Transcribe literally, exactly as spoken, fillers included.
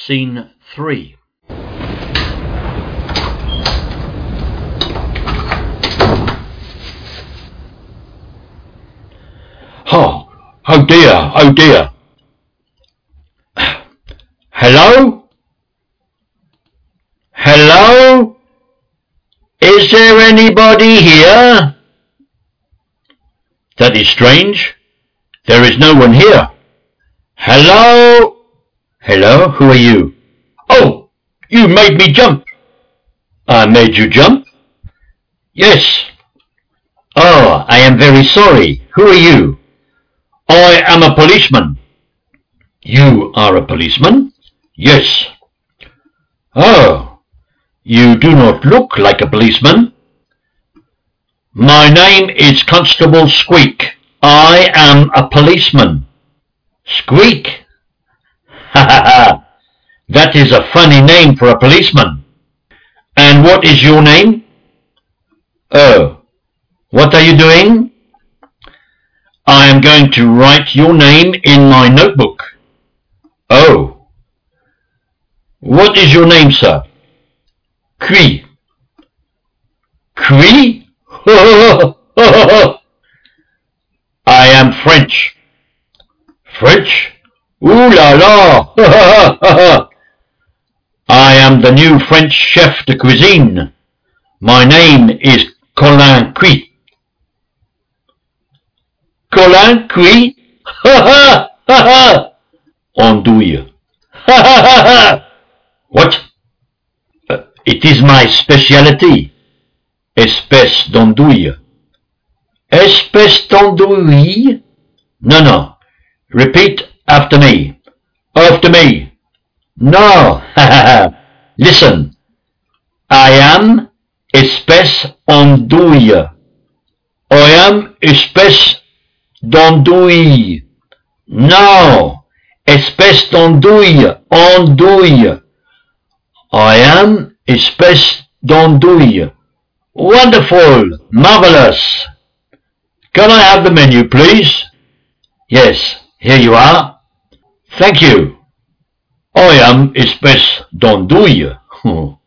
Scene three. Oh, oh dear, oh dear. Hello? Hello? Is there anybody here? That is strange. There is no one here. Hello? Hello, who are you? Oh, you made me jump. I made you jump? Yes. Oh, I am very sorry. Who are you? I am a policeman. You are a policeman? Yes. Oh, you do not look like a policeman. My name is Constable Squeak. I am a policeman. Squeak? Ha ha ha! That is a funny name for a policeman. And what is your name? Oh, what are you doing? I am going to write your name in my notebook. Oh. What is your name, sir? Cui. Cui? I am French. French? Ooh la la! I am the new French chef de cuisine. My name is Colin Cui. Colin Cui? Ha ha ha ha! Andouille. Ha ha ha ha! What? Uh, it is my speciality. Espèce d'andouille. Espèce d'andouille? No, no. Repeat after me. After me. No. Ha ha ha. Listen. I am espèce andouille. I am espèce d'andouille. No. Espèce d'andouille. Andouille. I am espèce d'andouille. Wonderful. Marvelous. Can I have the menu, please? Yes, here you are. Thank you. I am espèce d'andouille.